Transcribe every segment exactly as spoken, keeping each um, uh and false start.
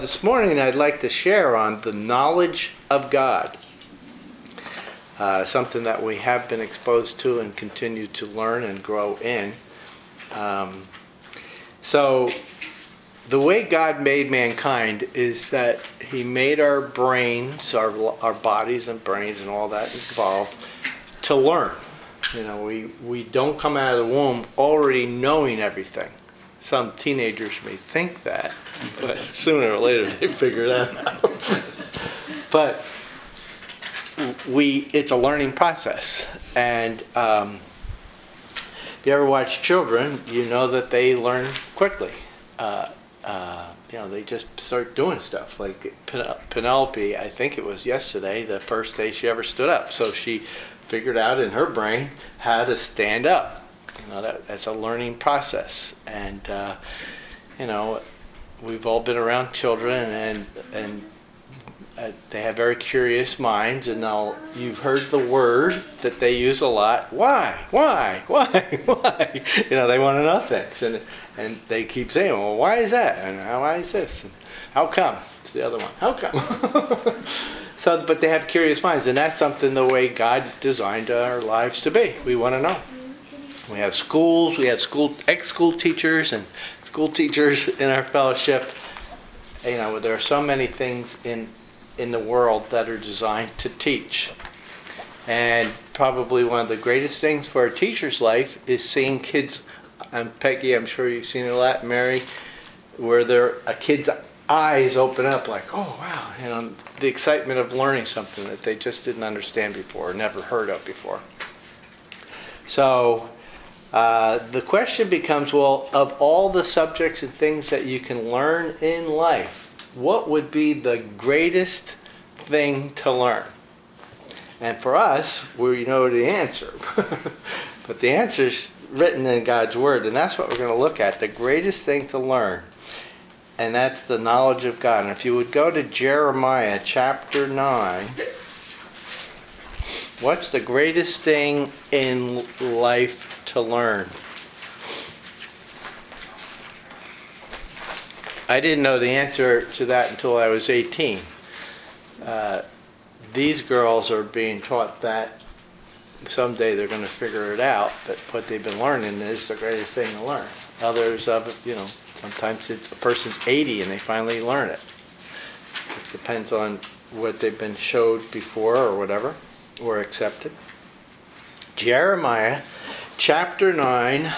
This morning I'd like to share on the knowledge of God, uh, something that we have been exposed to and continue to learn and grow in. Um, so the way God made mankind is that he made our brains, our, our bodies and brains and all that involved to learn. You know, we, we don't come out of the womb already knowing everything. Some teenagers may think that, but sooner or later they figure that out. But we, it's a learning process. And um, if you ever watch children, you know that they learn quickly. Uh, uh, you know, they just start doing stuff. Like Penelope, I think it was yesterday, the first day she ever stood up. So she figured out in her brain how to stand up. You know, that, that's a learning process. And, uh, you know, we've all been around children, and and uh, they have very curious minds. And now you've heard the word that they use a lot. Why? Why? Why? Why? You know, they want to know things. And and they keep saying, well, why is that? And why is this? And how come? It's the other one. How come? So, but they have curious minds. And that's something the way God designed our lives to be. We want to know. We have schools, we have school ex-school teachers and school teachers in our fellowship. You know, there are so many things in in the world that are designed to teach. And probably one of the greatest things for a teacher's life is seeing kids, and Peggy, I'm sure you've seen it a lot, Mary, where there a kid's eyes open up like, oh wow, you know, the excitement of learning something that they just didn't understand before or never heard of before. So Uh, the question becomes, well, of all the subjects and things that you can learn in life, what would be the greatest thing to learn? And for us, we know the answer. But the answer is written in God's Word, and that's what we're going to look at, the greatest thing to learn. And that's the knowledge of God. And if you would go to Jeremiah chapter nine, what's the greatest thing in life to learn? I didn't know the answer to that until I was eighteen. Uh, these girls are being taught that someday they're going to figure it out, that what they've been learning is the greatest thing to learn. Others of it, you know, sometimes it, a person's eighty and they finally learn it. It just depends on what they've been showed before or whatever, or accepted. Jeremiah chapter nine,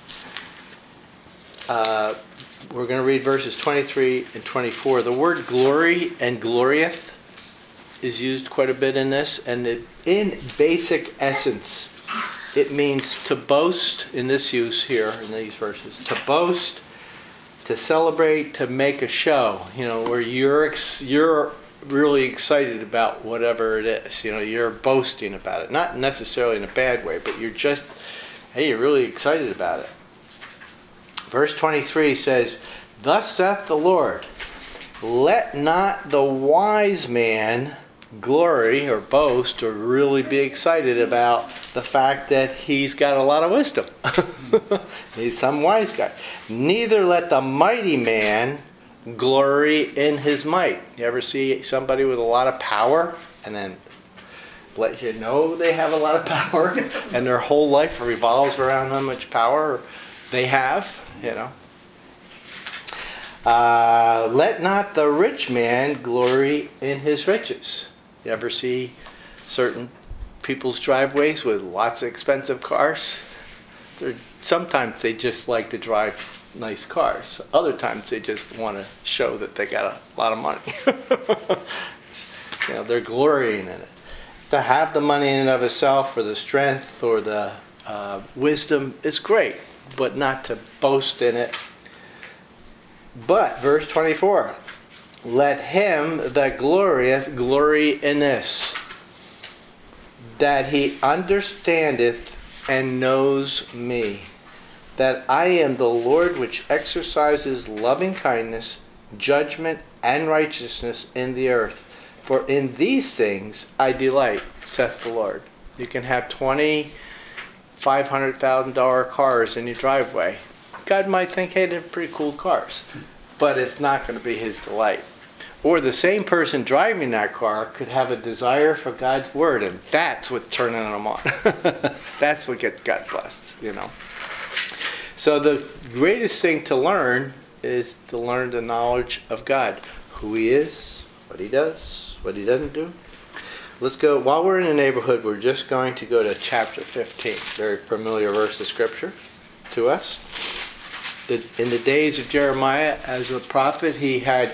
uh, we're going to read verses twenty-three and twenty-four. The word glory and glorieth is used quite a bit in this, and it, in basic essence, it means to boast, in this use here, in these verses, to boast, to celebrate, to make a show, you know, where you're ex- you're really excited about whatever it is. You know, you're boasting about it. Not necessarily in a bad way, but you're just, hey, you're really excited about it. Verse twenty-three says, thus saith the Lord, let not the wise man glory or boast or really be excited about the fact that he's got a lot of wisdom. He's some wise guy. Neither let the mighty man glory in his might. You ever see somebody with a lot of power and then let you know they have a lot of power and their whole life revolves around how much power they have, you know? Uh, let not the rich man glory in his riches. You ever see certain people's driveways with lots of expensive cars? They're, sometimes they just like to drive nice cars. Other times they just want to show that they got a lot of money. You know, they're glorying in it. To have the money in and of itself, or the strength, or the uh, wisdom is great, but not to boast in it. But, verse twenty-four, let him that glorieth glory in this, that he understandeth and knows me, that I am the Lord which exercises loving kindness, judgment, and righteousness in the earth. For in these things I delight, saith the Lord. You can have twenty, five hundred thousand dollar cars in your driveway. God might think, hey, they're pretty cool cars. But it's not going to be his delight. Or the same person driving that car could have a desire for God's word, and that's what turning them on. That's what gets God blessed, you know. So the greatest thing to learn is to learn the knowledge of God. Who he is, what he does, what he doesn't do. Let's go, while we're in the neighborhood, we're just going to go to chapter fifteen. Very familiar verse of scripture to us. In the days of Jeremiah as a prophet, he had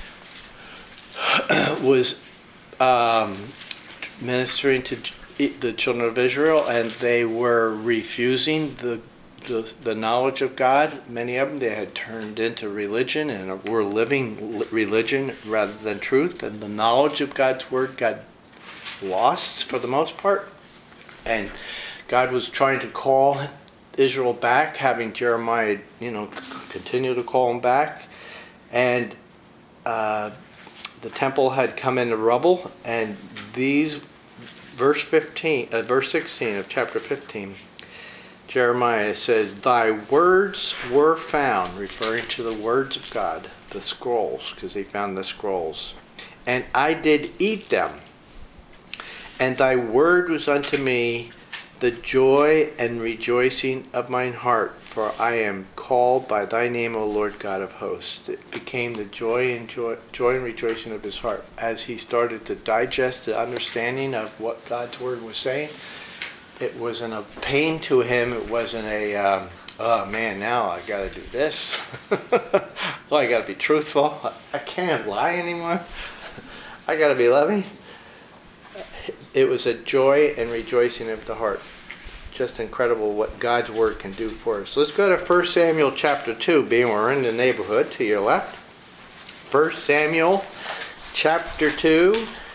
was um, ministering to the children of Israel, and they were refusing the, the the knowledge of God. Many of them, they had turned into religion and were living religion rather than truth, and the knowledge of God's word got lost for the most part. And God was trying to call Israel back, having Jeremiah, you know, continue to call them back. And uh, the temple had come into rubble, and these, verse fifteen, uh, verse sixteen of chapter fifteen, Jeremiah says, "Thy words were found," referring to the words of God, the scrolls, because he found the scrolls, "and I did eat them. And thy word was unto me the joy and rejoicing of mine heart, for I am called by thy name, O Lord God of hosts." It became the joy and joy, joy and rejoicing of his heart as he started to digest the understanding of what God's word was saying. It wasn't a pain to him. It wasn't a, um, oh man, now I got to do this. Well, I got to be truthful. I can't lie anymore. I got to be loving. It was a joy and rejoicing of the heart. Just incredible what God's word can do for us. Let's go to First Samuel chapter two, being we're in the neighborhood to your left. First Samuel chapter two.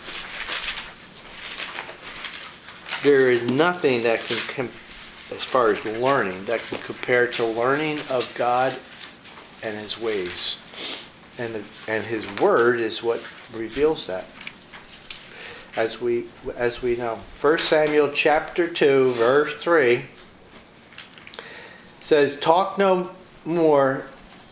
There is nothing that can, com- as far as learning, that can compare to learning of God and his ways. And, the, and his word is what reveals that. As we as we know, First Samuel chapter two, verse three says, "Talk no more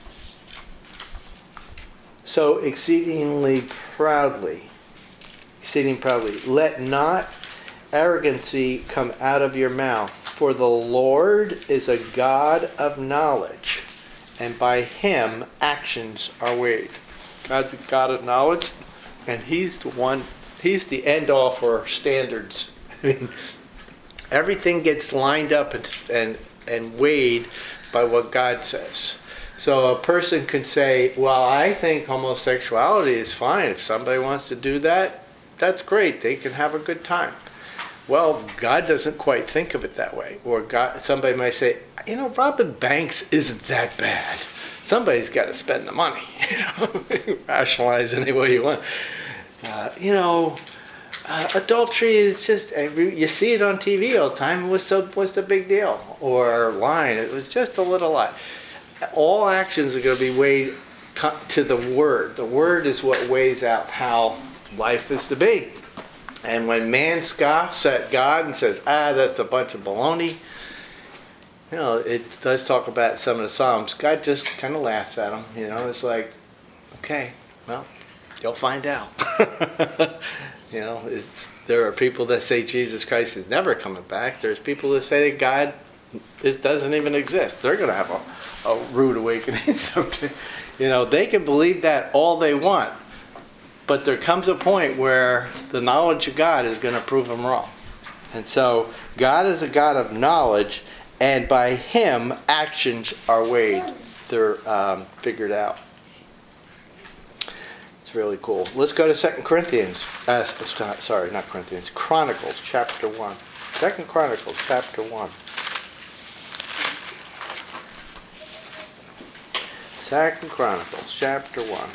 so exceedingly proudly, exceeding proudly. Let not arrogancy come out of your mouth, for the Lord is a God of knowledge, and by him actions are weighed." God's a God of knowledge, and he's the one. He's the end all for standards. I mean, everything gets lined up and, and and weighed by what God says. So a person can say, "Well, I think homosexuality is fine. If somebody wants to do that, that's great. They can have a good time." Well, God doesn't quite think of it that way. Or God, somebody might say, "You know, robbing banks isn't that bad. Somebody's got to spend the money." You know, rationalize any way you want. Uh, you know, uh, adultery is just, you see it on T V all the time. What's the, what's the big deal? Or lying, it was just a little lie. All actions are going to be weighed to the word. The word is what weighs out how life is to be. And when man scoffs at God and says, ah, that's a bunch of baloney, you know, it does talk about some of the Psalms. God just kind of laughs at them. You know, it's like, okay, well, you'll find out. You know, it's, there are people that say Jesus Christ is never coming back. There's people that say that God is, doesn't even exist. They're going to have a, a rude awakening someday. You know, they can believe that all they want. But there comes a point where the knowledge of God is going to prove them wrong. And so God is a God of knowledge, and by him actions are weighed. They're um, figured out. It's really cool. Let's go to Second Corinthians. Uh, sorry, not Corinthians. Chronicles chapter one. Second Chronicles chapter one. Second Chronicles chapter one.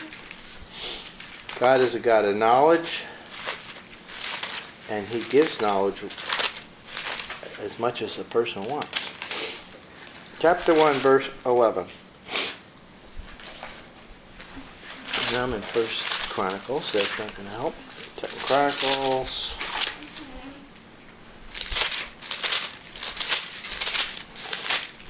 God is a God of knowledge, and he gives knowledge as much as a person wants. Chapter one, verse eleven. I'm in First Chronicles, so that's not going to help. Second Chronicles.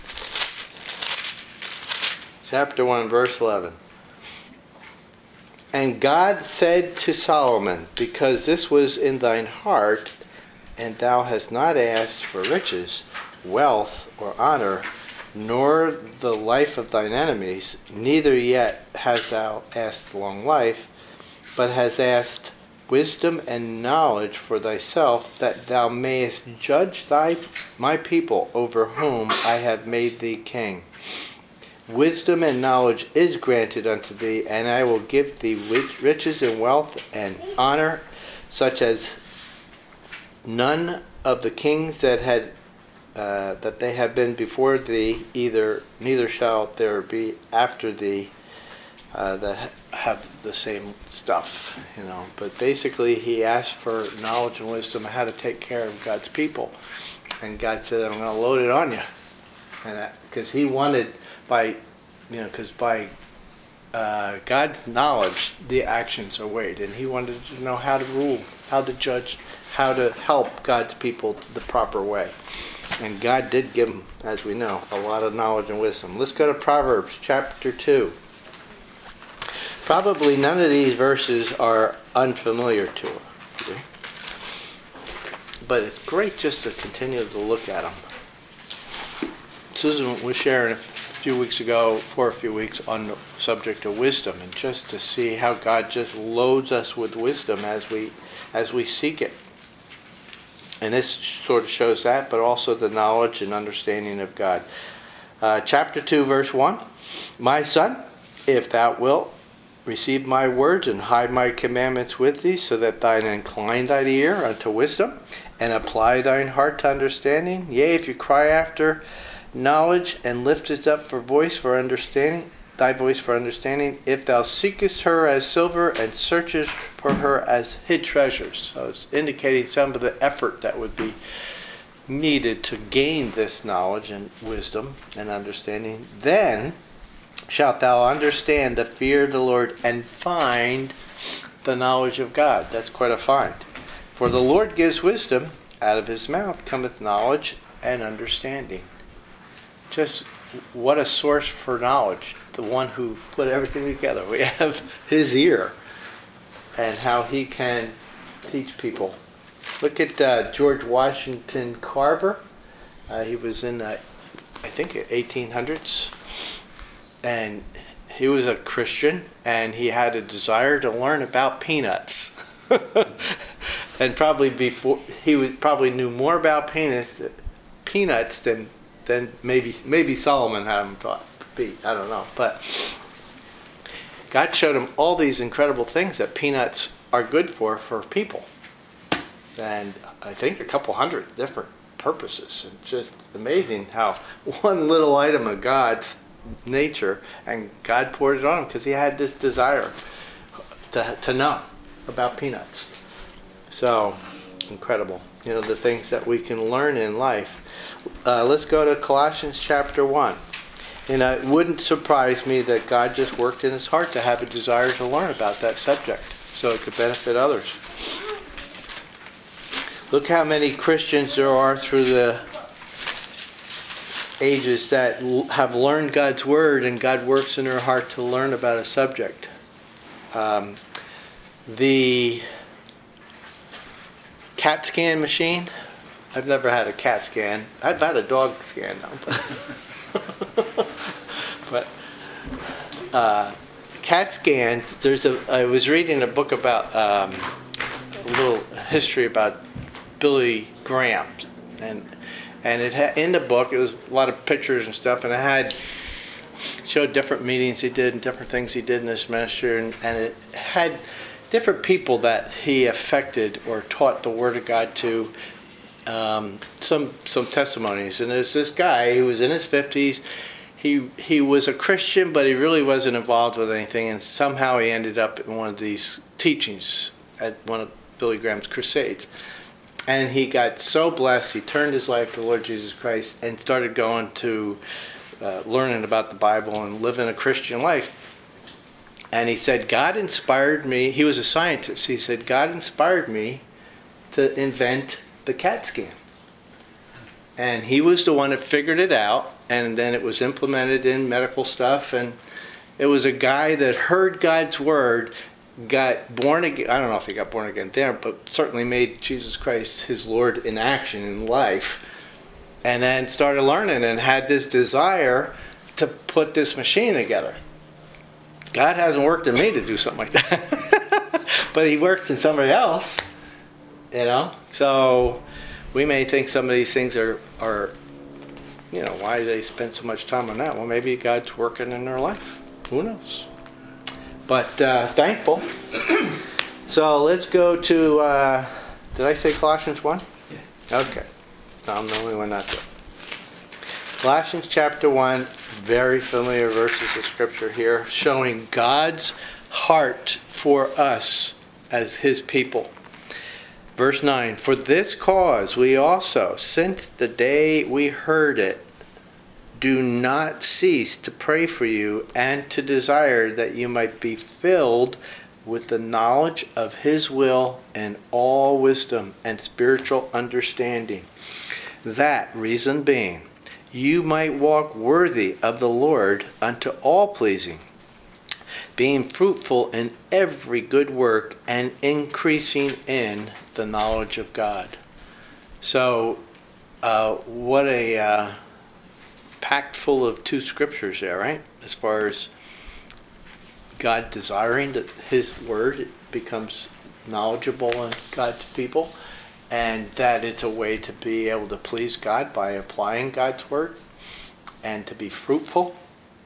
Chapter one, verse eleven. And God said to Solomon, because this was in thine heart, and thou hast not asked for riches, wealth, or honor, nor the life of thine enemies, neither yet hast thou asked long life, but hast asked wisdom and knowledge for thyself, that thou mayest judge thy my people over whom I have made thee king. Wisdom and knowledge is granted unto thee, and I will give thee riches and wealth and honor, such as none of the kings that had uh, that they have been before thee, either neither shall there be after thee uh, that have the same stuff, you know. But basically, he asked for knowledge and wisdom how to take care of God's people, and God said, "I'm going to load it on you," and because He wanted. By, you know, because by uh, God's knowledge, the actions are weighed, and He wanted to know how to rule, how to judge, how to help God's people the proper way. And God did give him, as we know, a lot of knowledge and wisdom. Let's go to Proverbs chapter two. Probably none of these verses are unfamiliar to us, but it's great just to continue to look at them. Susan was sharing a few weeks ago, for a few weeks, on the subject of wisdom, and just to see how God just loads us with wisdom as we as we seek it. And this sort of shows that, but also the knowledge and understanding of God. Uh, chapter two, verse one. My son, if thou wilt receive my words and hide my commandments with thee, so that thine incline thine ear unto wisdom, and apply thine heart to understanding. Yea, if you cry after knowledge and lift it up for voice for understanding, thy voice for understanding, if thou seekest her as silver and searchest for her as hid treasures. So it's indicating some of the effort that would be needed to gain this knowledge and wisdom and understanding. Then shalt thou understand the fear of the Lord and find the knowledge of God. That's quite a find. For the Lord gives wisdom, out of his mouth cometh knowledge and understanding. Just what a source for knowledge. The one who put everything together. We have his ear and how he can teach people. Look at uh, George Washington Carver. Uh, he was in, uh, I think, eighteen hundreds. And he was a Christian, and he had a desire to learn about peanuts. And probably before, he would, probably knew more about peanuts, peanuts than Then maybe maybe Solomon had him taught. I don't know. But God showed him all these incredible things that peanuts are good for for people. And I think a couple hundred different purposes. And just amazing how one little item of God's nature, and God poured it on him because he had this desire to to know about peanuts. So incredible. You know, the things that we can learn in life. Uh, let's go to Colossians chapter one. And uh, it wouldn't surprise me that God just worked in his heart to have a desire to learn about that subject so it could benefit others. Look how many Christians there are through the ages that l- have learned God's word, and God works in their heart to learn about a subject. Um, the CAT scan machine. I've never had a CAT scan. I've had a dog scan though. But uh, CAT scans. There's a. I was reading a book about um, a little history about Billy Graham, and and it had, in the book it was a lot of pictures and stuff, and it had showed different meetings he did and different things he did in his ministry, and, and it had different people that he affected or taught the Word of God to. Um, some some testimonies, and there's this guy who was in his fifties. He he was a Christian, but he really wasn't involved with anything, and somehow he ended up in one of these teachings at one of Billy Graham's crusades. And he got so blessed, he turned his life to the Lord Jesus Christ and started going to uh, learning about the Bible and living a Christian life. And he said, God inspired me. He was a scientist. He said, God inspired me to invent the CAT scan. And he was the one that figured it out, and then it was implemented in medical stuff. And it was a guy that heard God's word got born again. I don't know if he got born again there, but certainly made Jesus Christ his Lord in action in life. And then started learning and had this desire to put this machine together. God hasn't worked in me to do something like that. But he works in somebody else. You know? So we may think some of these things are, are, you know, why do they spend so much time on that? Well, maybe God's working in their life. Who knows? But uh, thankful. So let's go to, uh, did I say Colossians one? Yeah. Okay. I'm the only one not there. Colossians chapter one, very familiar verses of Scripture here, showing God's heart for us as his people. Verse nine, for this cause we also, since the day we heard it, do not cease to pray for you and to desire that you might be filled with the knowledge of his will and all wisdom and spiritual understanding. That reason being, you might walk worthy of the Lord unto all pleasing, being fruitful in every good work and increasing in the knowledge of God. So, uh, what a uh, packed full of two scriptures there, right? As far as God desiring that his word becomes knowledgeable in God's people, and that it's a way to be able to please God by applying God's word and to be fruitful.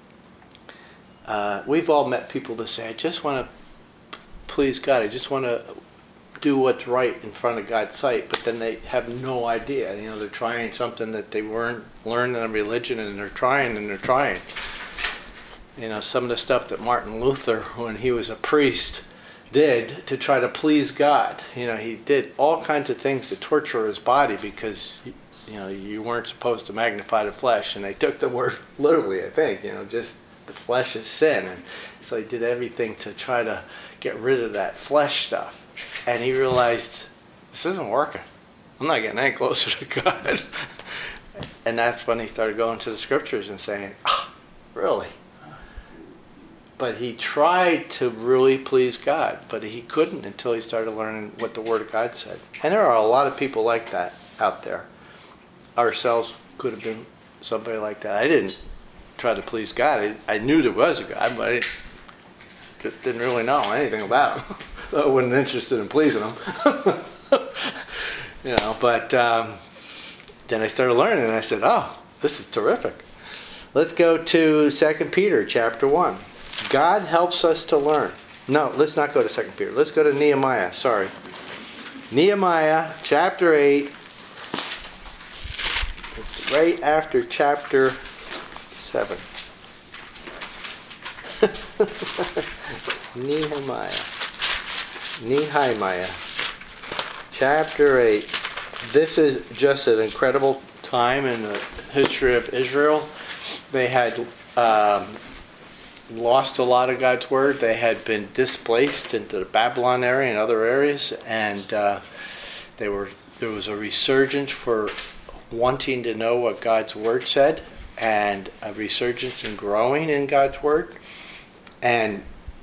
Uh, we've all met people that say, I just want to please God. I just want to do what's right in front of God's sight. But then they have no idea. You know, they're trying something that they weren't learning in religion, and they're trying and they're trying. You know, some of the stuff that Martin Luther, when he was a priest, did to try to please God. You know, he did all kinds of things to torture his body because, you know, you weren't supposed to magnify the flesh. And they took the word literally, I think, you know, just the flesh is sin. And so he did everything to try to get rid of that flesh stuff. And he realized, this isn't working. I'm not getting any closer to God. And that's when he started going to the scriptures and saying, ah, really? But he tried to really please God, but he couldn't until he started learning what the Word of God said. And there are a lot of people like that out there. Ourselves could have been somebody like that. I didn't try to please God. I, I knew there was a God, but I just didn't really know anything about him. I wasn't interested in pleasing him. You know, but um, then I started learning, and I said, oh, this is terrific. Let's go to Second Peter chapter one. God helps us to learn. No, let's not go to Second Peter. Let's go to Nehemiah. Sorry. Nehemiah chapter eight. It's right after chapter seven. Nehemiah. Nehemiah. Chapter eight. This is just an incredible time in the history of Israel. They had um, lost a lot of God's word. They had been displaced into the Babylon area and other areas, and uh, they were there was a resurgence for wanting to know what God's word said, and a resurgence in growing in God's word. And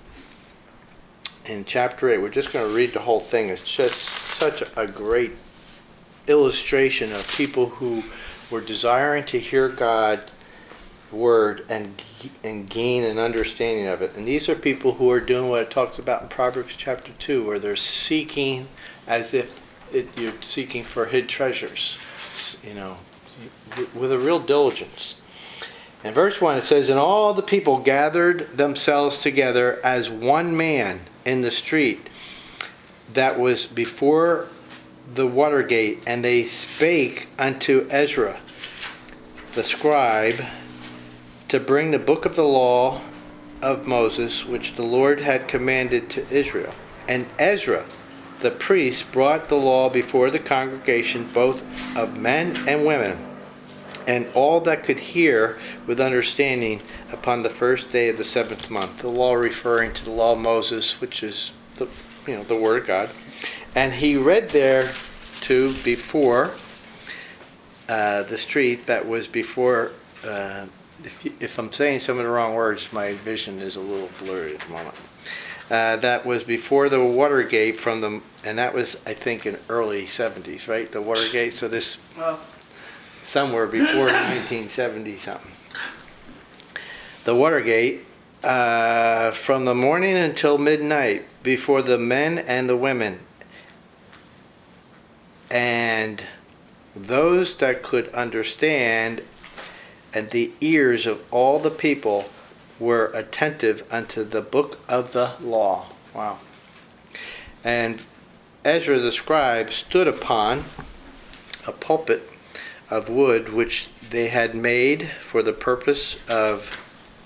in chapter eight, we're just going to read the whole thing. It's just such a great illustration of people who were desiring to hear God's word and and gain an understanding of it. And these are people who are doing what it talks about in Proverbs chapter two, where they're seeking as if it, you're seeking for hid treasures, you know, with a real diligence. In verse one it says, and all the people gathered themselves together as one man in the street that was before the water gate, and they spake unto Ezra the scribe to bring the book of the law of Moses, which the Lord had commanded to Israel. And Ezra the priest brought the law before the congregation, both of men and women, and all that could hear with understanding, upon the first day of the seventh month. The law referring to the law of Moses, which is the you know the word of God. And he read there too before uh, the street that was before. Uh, if, if I'm saying some of the wrong words, my vision is a little blurry at the moment. Uh, that was before the Watergate from the, and that was, I think, in early seventies, right? The Watergate, so this, Well, somewhere before nineteen seventy something. The Watergate, uh, from the morning until midnight, before the men and the women, and those that could understand, and the ears of all the people were attentive unto the book of the law. Wow. And Ezra the scribe stood upon a pulpit of wood which they had made for the purpose of...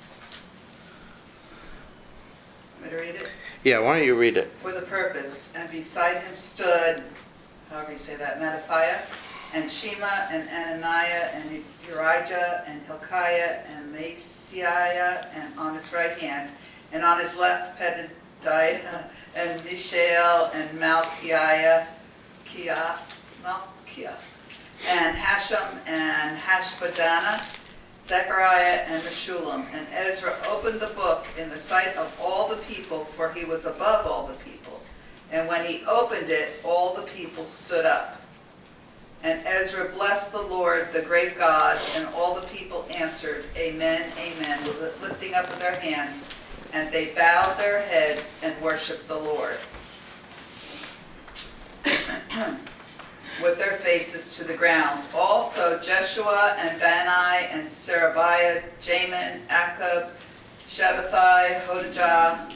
Want me to read it? Yeah, why don't you read it? For the purpose, and beside him stood, however you say that, Mattathiah, and Shema, and Ananiah, and Urijah, and Hilkiah, and Maaseiah, and on his right hand, and on his left Pedadiah, and Mishael, and Malchiah, Kia, Malchiah, and Hashem, and Hashbaddanah, Zechariah, and Meshullam. And Ezra opened the book in the sight of all the people, for he was above all the people. And when he opened it, all the people stood up. And Ezra blessed the Lord, the great God, and all the people answered, Amen, Amen, with the lifting up of their hands. And they bowed their heads and worshiped the Lord with their faces to the ground. Also Jeshua and Bani and Serabiah, Jamin, Akab, Shabbathai, Hodijah,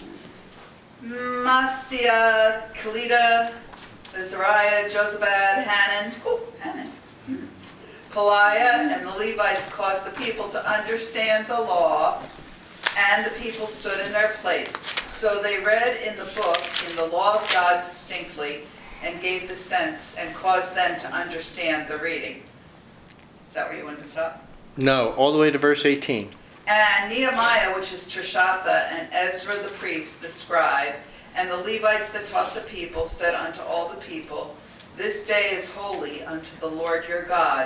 Maaseiah, Kelita, Azariah, Jozabad, Hanan, oh, Hanan, hmm. Peliah, and the Levites caused the people to understand the law, and the people stood in their place. So they read in the book, in the law of God distinctly, and gave the sense, and caused them to understand the reading. Is that where you want to stop? No, all the way to verse eighteen. And Nehemiah, which is Tirshatha, and Ezra the priest, the scribe, and the Levites that taught the people, said unto all the people, This day is holy unto the Lord your God.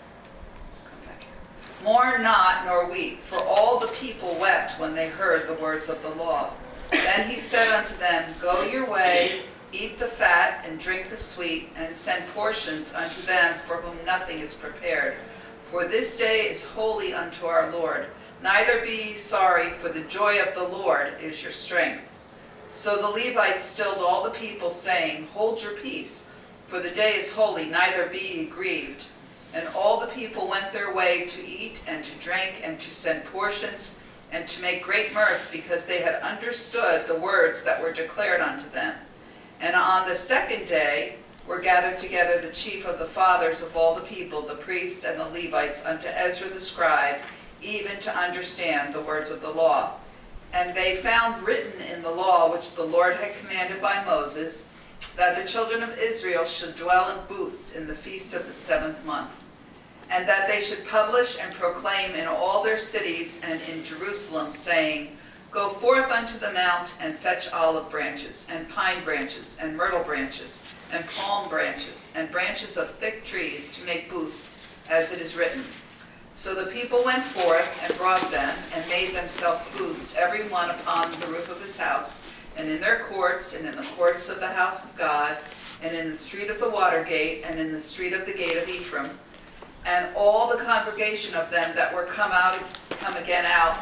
Come back here. Mourn not nor weep, for all the people wept when they heard the words of the law. Then he said unto them, Go your way, eat the fat, and drink the sweet, and send portions unto them for whom nothing is prepared. For this day is holy unto our Lord. Neither be ye sorry, for the joy of the Lord is your strength. So the Levites stilled all the people, saying, Hold your peace, for the day is holy, neither be ye grieved. And all the people went their way to eat and to drink and to send portions and to make great mirth, because they had understood the words that were declared unto them. And on the second day were gathered together the chief of the fathers of all the people, the priests and the Levites, unto Ezra the scribe, even to understand the words of the law. And they found written in the law which the Lord had commanded by Moses, that the children of Israel should dwell in booths in the feast of the seventh month, and that they should publish and proclaim in all their cities and in Jerusalem, saying, Go forth unto the mount, and fetch olive branches, and pine branches, and myrtle branches, and palm branches, and branches of thick trees, to make booths, as it is written. So the people went forth, and brought them, and made themselves booths, every one upon the roof of his house, and in their courts, and in the courts of the house of God, and in the street of the water gate, and in the street of the gate of Ephraim. And all the congregation of them that were come out, come again out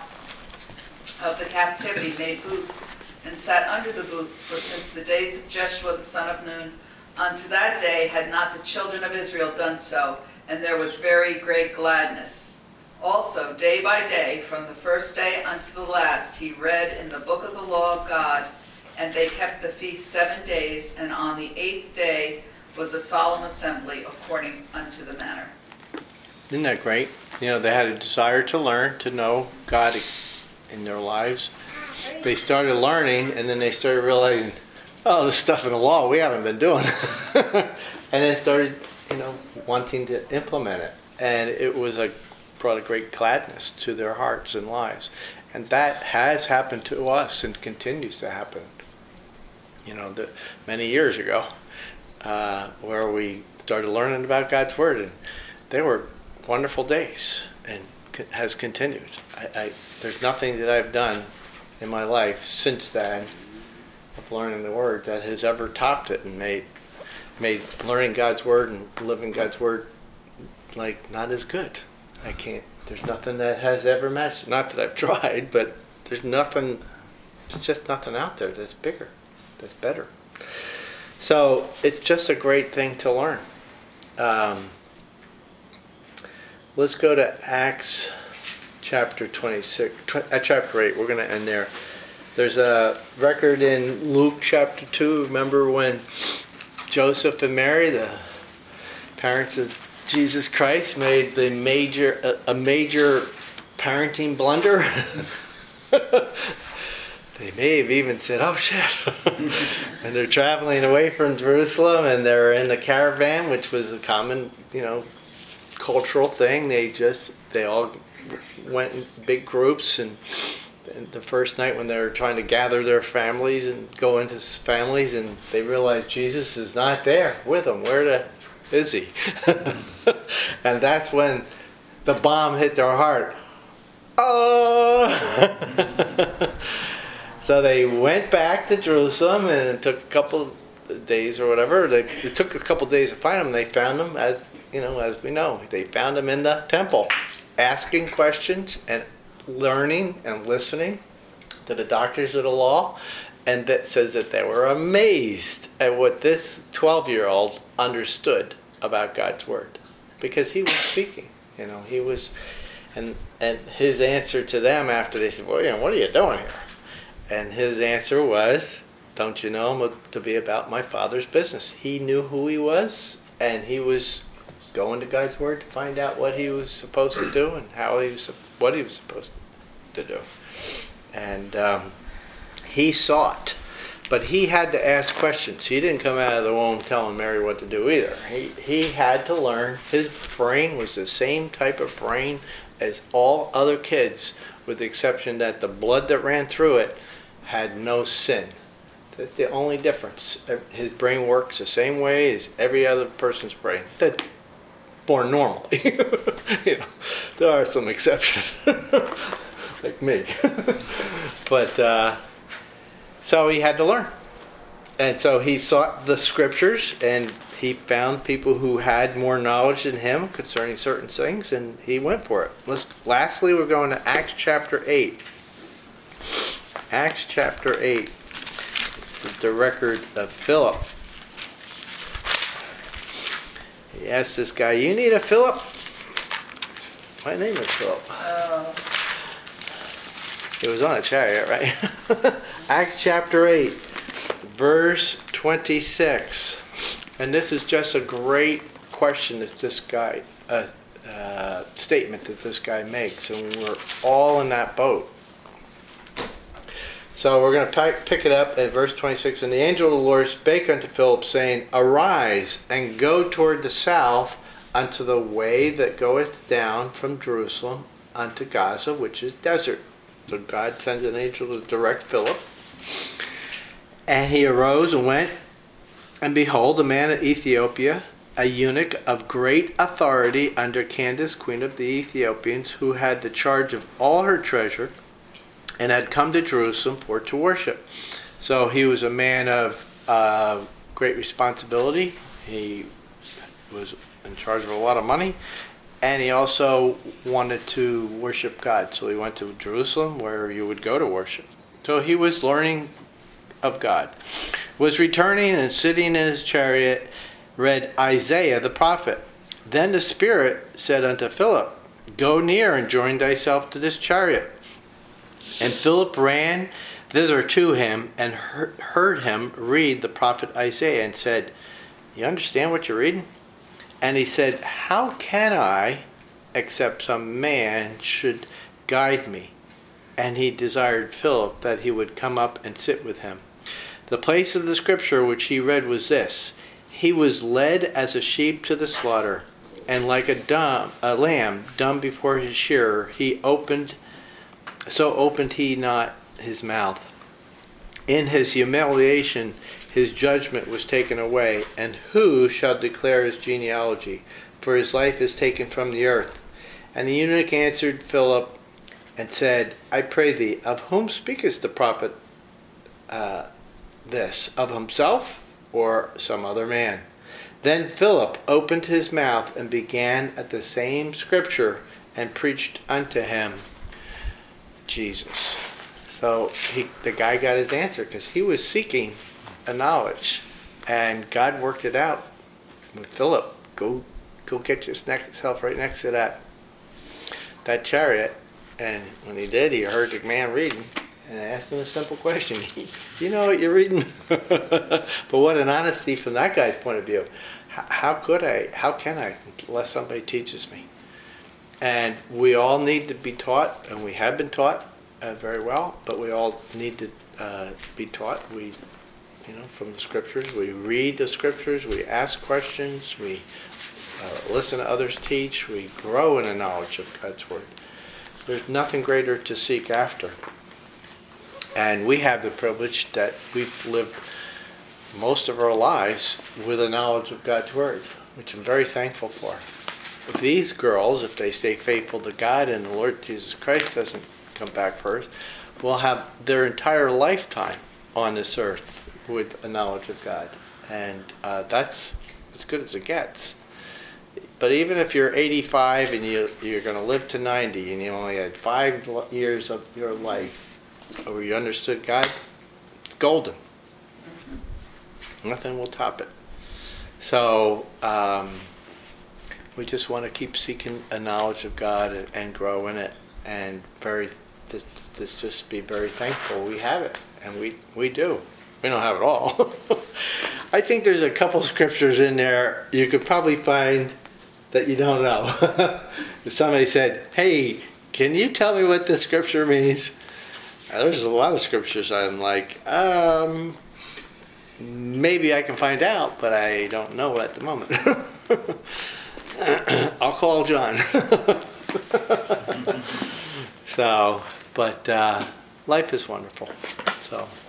of the captivity, made booths, and sat under the booths, for since the days of Jeshua the son of Nun, unto that day had not the children of Israel done so, and there was very great gladness. Also, day by day, from the first day unto the last, he read in the book of the law of God, and they kept the feast seven days, and on the eighth day was a solemn assembly according unto the manner. Isn't that great? You know, they had a desire to learn, to know God in their lives. They started learning, and then they started realizing, oh, this stuff in the law we haven't been doing. And then started, you know, wanting to implement it. And it was a brought a great gladness to their hearts and lives. And that has happened to us and continues to happen. You know, the, many years ago, uh, where we started learning about God's Word, and they were wonderful days, and co- has continued. I, I, there's nothing that I've done in my life since then of learning the Word that has ever topped it and made made learning God's Word and living God's Word like not as good. I can't. There's nothing that has ever matched it. Not that I've tried, but there's nothing. It's just nothing out there that's bigger, that's better. So it's just a great thing to learn. Um, let's go to Acts chapter twenty-six, tw- uh, chapter eight. We're going to end there. There's a record in Luke chapter two. Remember when Joseph and Mary, the parents of Jesus Christ, made the major a, a major parenting blunder? They may have even said, "Oh shit!" And they're traveling away from Jerusalem, and they're in the caravan, which was a common, you know, cultural thing. They just they all went in big groups, and, and the first night when they were trying to gather their families and go into families, and they realized Jesus is not there with them. Where the is he? And that's when the bomb hit their heart. Oh! So they went back to Jerusalem, and it took a couple of days or whatever. They, it took a couple of days to find them. They found them, as you know, as we know, they found them in the temple, asking questions and learning and listening to the doctors of the law. And that says that they were amazed at what this twelve-year-old understood about God's Word, because he was seeking. You know, he was, and and his answer to them after they said, "Well, you know, what are you doing here?" And his answer was, "Don't you know I'm to be about my Father's business?" He knew who he was, and he was going to God's Word to find out what he was supposed to do and how he was, what he was supposed to do. And um, he sought, but he had to ask questions. He didn't come out of the womb telling Mary what to do either. He he had to learn. His brain was the same type of brain as all other kids, with the exception that the blood that ran through it had no sin. That's the only difference. His brain works the same way as every other person's brain. That's born normally. You know, there are some exceptions, like me. But uh, so he had to learn, and so he sought the scriptures, and he found people who had more knowledge than him concerning certain things, and he went for it. Let's, lastly, we're going to Acts chapter eight. Acts chapter eight. This is the record of Philip. He asked this guy, "You need a Philip?" My name is Philip. Oh. It was on a chariot, right? Acts chapter eight, verse twenty-six. And this is just a great question that this guy, uh, uh, statement that this guy makes. And we're all in that boat. So we're going to pick it up at verse twenty-six. "And the angel of the Lord spake unto Philip, saying, Arise, and go toward the south unto the way that goeth down from Jerusalem unto Gaza, which is desert." So God sends an angel to direct Philip. "And he arose and went, and behold, a man of Ethiopia, a eunuch of great authority under Candace, queen of the Ethiopians, who had the charge of all her treasure, and had come to Jerusalem for to worship." So he was a man of uh, great responsibility. He was in charge of a lot of money, and he also wanted to worship God. So he went to Jerusalem, where you would go to worship. So he was learning of God. Was returning and sitting in his chariot, read Isaiah the prophet. Then the Spirit said unto Philip, Go near and join thyself to this chariot. And Philip ran thither to him, and heard him read the prophet Isaiah, and said, You understand what you're reading? And he said, How can I, except some man should guide me? And he desired Philip that he would come up and sit with him. The place of the scripture which he read was this: He was led as a sheep to the slaughter, and like a dumb, a lamb dumb before his shearer, he opened, so opened he not his mouth. In his humiliation his judgment was taken away, and who shall declare his genealogy? For his life is taken from the earth. And the eunuch answered Philip and said, I pray thee, of whom speakest the prophet uh, this, of himself or some other man? Then Philip opened his mouth and began at the same scripture and preached unto him Jesus. So he, the guy got his answer because he was seeking a knowledge, and God worked it out with Philip. Go, go get yourself right next to that that chariot. And when he did, he heard the man reading and asked him a simple question. You know what you're reading? But what an honesty from that guy's point of view. How, how could I? How can I unless somebody teaches me? And we all need to be taught, and we have been taught uh, very well. But we all need to uh, be taught. We, you know, from the scriptures. We read the scriptures. We ask questions. We uh, listen to others teach. We grow in the knowledge of God's word. There's nothing greater to seek after. And we have the privilege that we've lived most of our lives with a knowledge of God's word, which I'm very thankful for. These girls, if they stay faithful to God and the Lord Jesus Christ doesn't come back first, will have their entire lifetime on this earth with a knowledge of God. And uh, that's as good as it gets. But even if you're eighty-five and you, you're going to live to ninety and you only had five years of your life where you understood God, it's golden. Nothing will top it. So um, we just want to keep seeking a knowledge of God and, and grow in it, and very just, just just be very thankful we have it, and we we do. We don't have it all. I think there's a couple scriptures in there you could probably find that you don't know. If somebody said, "Hey, can you tell me what this scripture means?" There's a lot of scriptures I'm like, um, maybe I can find out, but I don't know at the moment. I'll call John. So, but uh, life is wonderful. So.